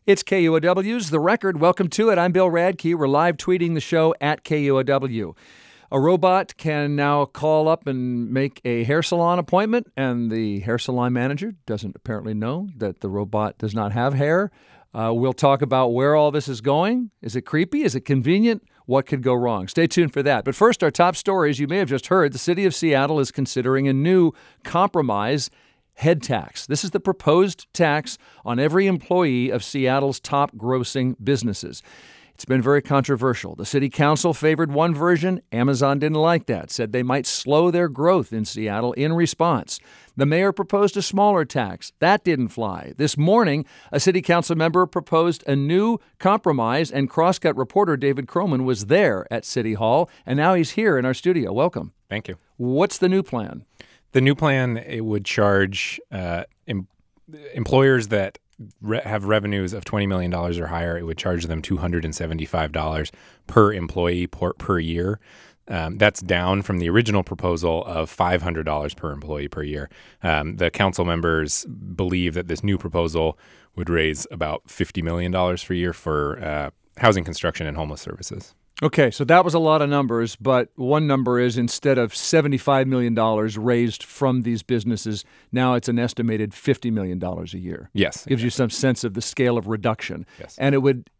It's KUOW's The Record. Welcome to it. I'm Bill Radke. We're live tweeting the show at KUOW. A robot can now call up and make a hair salon appointment, and the hair salon manager doesn't apparently know that the robot does not have hair. We'll talk about where all this is going. Is it creepy? Is it convenient? What could go wrong? Stay tuned for that. But first, our top stories. You may have just heard the city of Seattle is considering a new compromise head tax. This is the proposed tax on every employee of Seattle's top grossing businesses. It's been very controversial. The city council favored one version. Amazon didn't like that, said they might slow their growth in Seattle in response. The mayor proposed a smaller tax. That didn't fly. This morning, a city council member proposed a new compromise, and Crosscut reporter David Croman was there at City Hall, and now he's here in our studio. Welcome. Thank you. What's the new plan? The new plan, it would charge employers that have revenues of $20 million or higher. It would charge them $275 per employee per year. That's down from the original proposal of $500 per employee per year. The council members believe that this new proposal would raise about $50 million per year for housing construction and homeless services. Okay, so that was a lot of numbers, but one number is instead of $75 million raised from these businesses, now it's an estimated $50 million a year. Yes. Gives you some sense of the scale of reduction. Yes. And it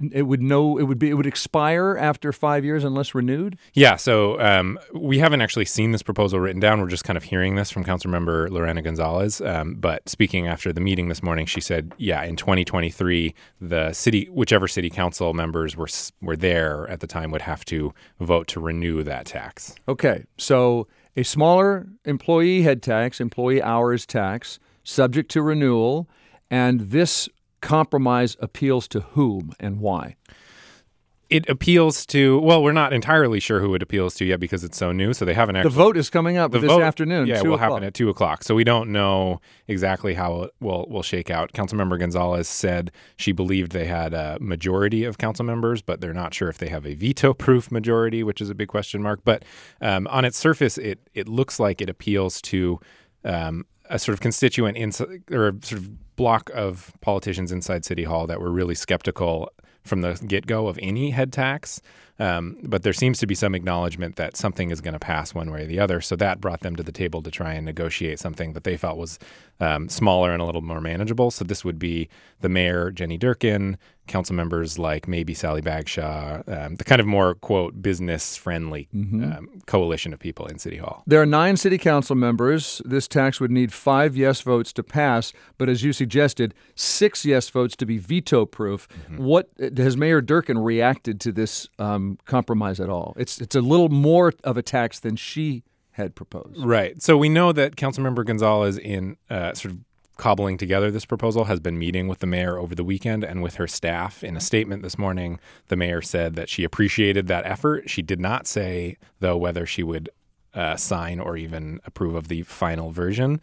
would expire after 5 years unless renewed? Yeah, so we haven't actually seen this proposal written down. We're just kind of hearing this from Councilmember Lorena Gonzalez. But speaking after the meeting this morning, she said, in 2023, whichever city council members were there at the time would have to vote to renew that tax. Okay, so a smaller employee head tax, employee hours tax, subject to renewal, and this compromise appeals to whom and why? It appeals to, we're not entirely sure who it appeals to yet because it's so new, so they haven't actually... The vote is coming up this afternoon, 2 o'clock. Yeah, it will happen at 2 o'clock, so we don't know exactly how it will shake out. Councilmember Gonzalez said she believed they had a majority of council members, but they're not sure if they have a veto-proof majority, which is a big question mark. But on its surface, it looks like it appeals to a sort of constituent or a sort of block of politicians inside City Hall that were really skeptical from the get-go of any head tax. But there seems to be some acknowledgement that something is going to pass one way or the other. So that brought them to the table to try and negotiate something that they felt was smaller and a little more manageable. So this would be the mayor, Jenny Durkin, council members like maybe Sally Bagshaw, the kind of more, quote, business-friendly coalition of people in City Hall. There are 9 city council members. This tax would need 5 yes votes to pass, but as you suggested, 6 yes votes to be veto-proof. What has Mayor Durkin reacted to this compromise at all? It's a little more of a tax than she had proposed. Right. So we know that Councilmember Gonzalez, in sort of cobbling together this proposal, has been meeting with the mayor over the weekend and with her staff. In a statement this morning, the mayor said that she appreciated that effort. She did not say, though, whether she would sign or even approve of the final version.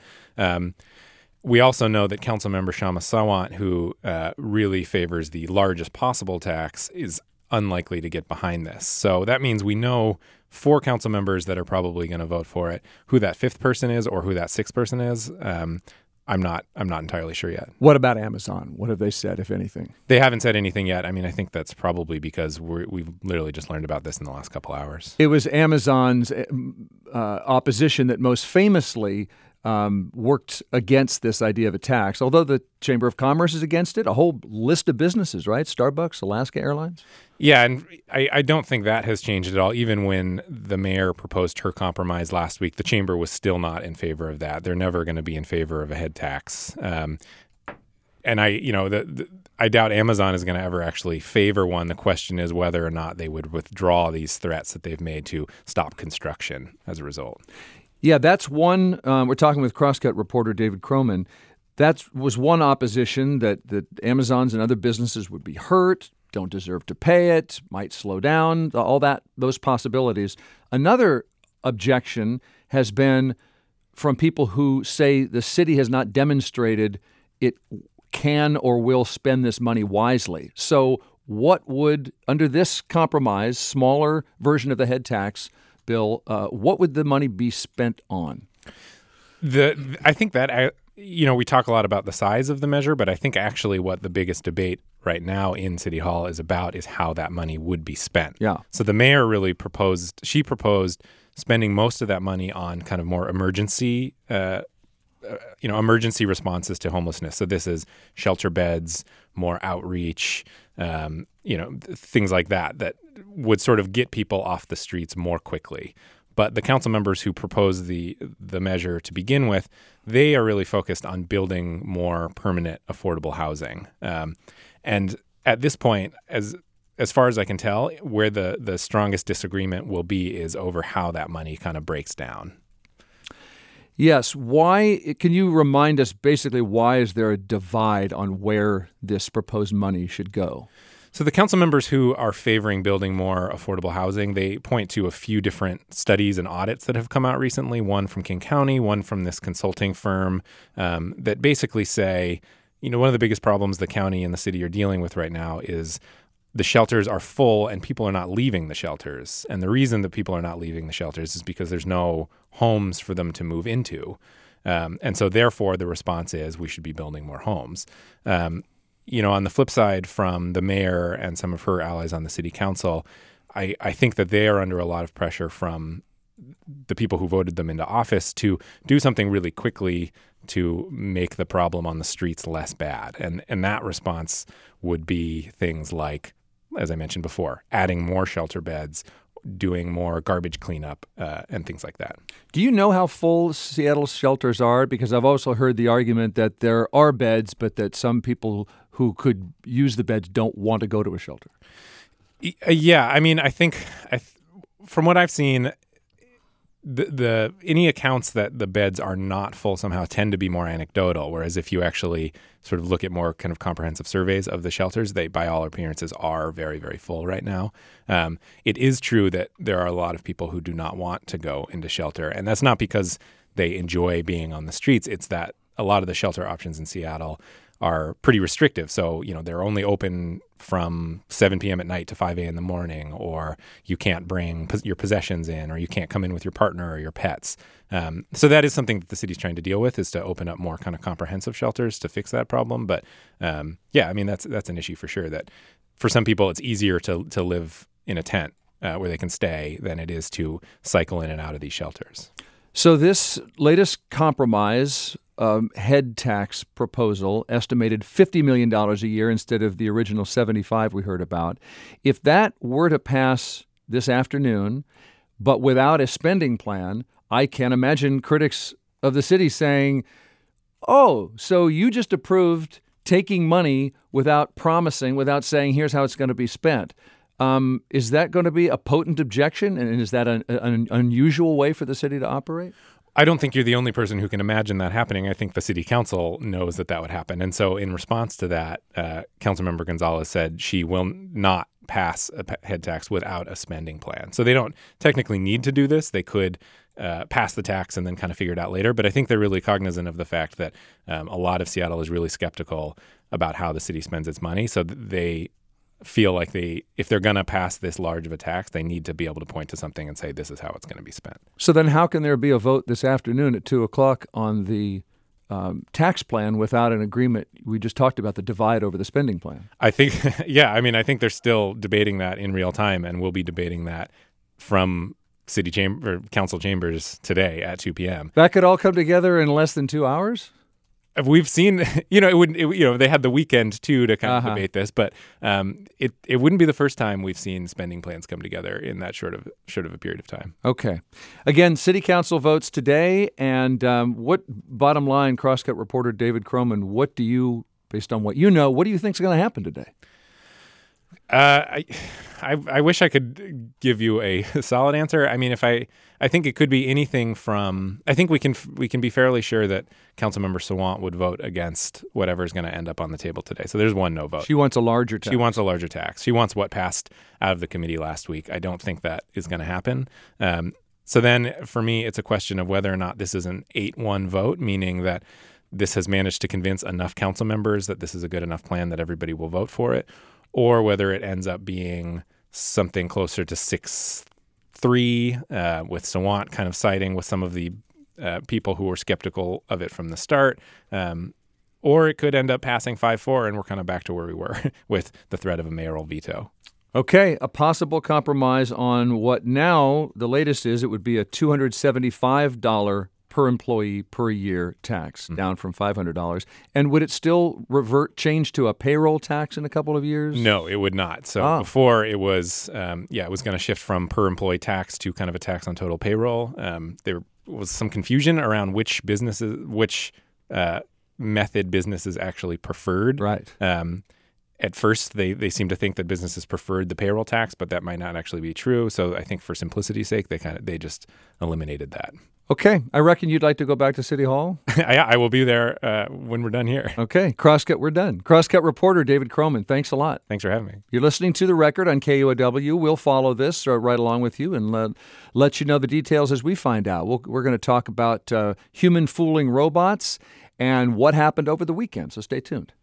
We also know that Councilmember Kshama Sawant, who really favors the largest possible tax, is unlikely to get behind this. So that means we know 4 council members that are probably going to vote for it. Who that 5th person is or who that 6th person is, I'm not entirely sure yet. What about Amazon? What have they said, if anything? They haven't said anything yet. I mean, I think that's probably because we've literally just learned about this in the last couple hours. It was Amazon's opposition that most famously worked against this idea of a tax, although the Chamber of Commerce is against it. A whole list of businesses, right? Starbucks, Alaska Airlines. Yeah, and I don't think that has changed at all. Even when the mayor proposed her compromise last week, the Chamber was still not in favor of that. They're never going to be in favor of a head tax. And I doubt Amazon is going to ever actually favor one. The question is whether or not they would withdraw these threats that they've made to stop construction as a result. Yeah, that's one. We're talking with Crosscut reporter David Croman. That was one opposition that Amazons and other businesses would be hurt, don't deserve to pay it, might slow down, all that, those possibilities. Another objection has been from people who say the city has not demonstrated it can or will spend this money wisely. So what would, under this compromise, smaller version of the head tax, Bill, what would the money be spent on? I think that, we talk a lot about the size of the measure, but I think actually what the biggest debate right now in City Hall is how that money would be spent. Yeah. So the mayor really proposed spending most of that money on kind of more emergency responses to homelessness. So this is shelter beds, more outreach, things like that would sort of get people off the streets more quickly. But the council members who proposed the measure to begin with, they are really focused on building more permanent, affordable housing. And at this point, as far as I can tell, where the strongest disagreement will be is over how that money kind of breaks down. Yes. Why? Can you remind us basically why is there a divide on where this proposed money should go? So the council members who are favoring building more affordable housing, they point to a few different studies and audits that have come out recently, one from King County, one from this consulting firm that basically say, one of the biggest problems the county and the city are dealing with right now is the shelters are full and people are not leaving the shelters. And the reason that people are not leaving the shelters is because there's no homes for them to move into. And so therefore the response is we should be building more homes. On the flip side, from the mayor and some of her allies on the city council, I think that they are under a lot of pressure from the people who voted them into office to do something really quickly to make the problem on the streets less bad. And that response would be things like, as I mentioned before, adding more shelter beds, doing more garbage cleanup, and things like that. Do you know how full Seattle's shelters are? Because I've also heard the argument that there are beds, but that some people who could use the beds don't want to go to a shelter. Yeah, I mean, I think from what I've seen, the any accounts that the beds are not full somehow tend to be more anecdotal, whereas if you actually sort of look at more kind of comprehensive surveys of the shelters, they, by all appearances, are very, very full right now. It is true that there are a lot of people who do not want to go into shelter, and that's not because they enjoy being on the streets. It's that a lot of the shelter options in Seattle are pretty restrictive. So, they're only open from 7 p.m. at night to 5 a.m. in the morning, or you can't bring your possessions in, or you can't come in with your partner or your pets. So that is something that the city's trying to deal with, is to open up more kind of comprehensive shelters to fix that problem. But that's an issue for sure, that for some people it's easier to live in a tent where they can stay than it is to cycle in and out of these shelters. So this latest compromise head tax proposal estimated $50 million a year instead of the original $75 we heard about. If that were to pass this afternoon, but without a spending plan, I can imagine critics of the city saying, oh, so you just approved taking money without promising, without saying, here's how it's going to be spent. Is that going to be a potent objection? And is that an unusual way for the city to operate? I don't think you're the only person who can imagine that happening. I think the city council knows that would happen. And so in response to that, Councilmember Gonzalez said she will not pass a head tax without a spending plan. So they don't technically need to do this. They could pass the tax and then kind of figure it out later. But I think they're really cognizant of the fact that a lot of Seattle is really skeptical about how the city spends its money. So they feel like if they're going to pass this large of a tax, they need to be able to point to something and say, this is how it's going to be spent. So then how can there be a vote this afternoon at 2 o'clock on the tax plan without an agreement? We just talked about the divide over the spending plan. I think, I think they're still debating that in real time, and we'll be debating that from city chamber, council chambers today at 2 p.m. That could all come together in less than 2 hours? We've seen, they had the weekend too to kind of debate this, but it wouldn't be the first time we've seen spending plans come together in that short of a period of time. Okay. Again, City Council votes today, and what, bottom line, Crosscut reporter David Croman, based on what you know, what do you think is going to happen today? I wish I could give you a solid answer. I mean, I think it could be anything from, I think we can be fairly sure that Councilmember Sawant would vote against whatever is going to end up on the table today. So there's one no vote. She wants a larger tax. She wants a larger tax. She wants what passed out of the committee last week. I don't think that is going to happen. So then for me, it's a question of whether or not this is an 8-1 vote, meaning that this has managed to convince enough council members that this is a good enough plan that everybody will vote for it, or whether it ends up being something closer to 6-3, with Sawant kind of siding with some of the people who were skeptical of it from the start, or it could end up passing 5-4, and we're kind of back to where we were with the threat of a mayoral veto. Okay, a possible compromise on what now the latest is, it would be a $275 per employee per year tax, down from $500. And would it still change to a payroll tax in a couple of years? No, it would not. So before it was, it was going to shift from per employee tax to kind of a tax on total payroll. There was some confusion around which method businesses actually preferred. Right. At first, they seem to think that businesses preferred the payroll tax, but that might not actually be true. So I think for simplicity's sake, they just eliminated that. Okay. I reckon you'd like to go back to City Hall? I will be there when we're done here. Okay. Crosscut, we're done. Crosscut reporter David Croman, thanks a lot. Thanks for having me. You're listening to The Record on KUOW. We'll follow this right along with you and let you know the details as we find out. We're going to talk about human fooling robots and what happened over the weekend, so stay tuned.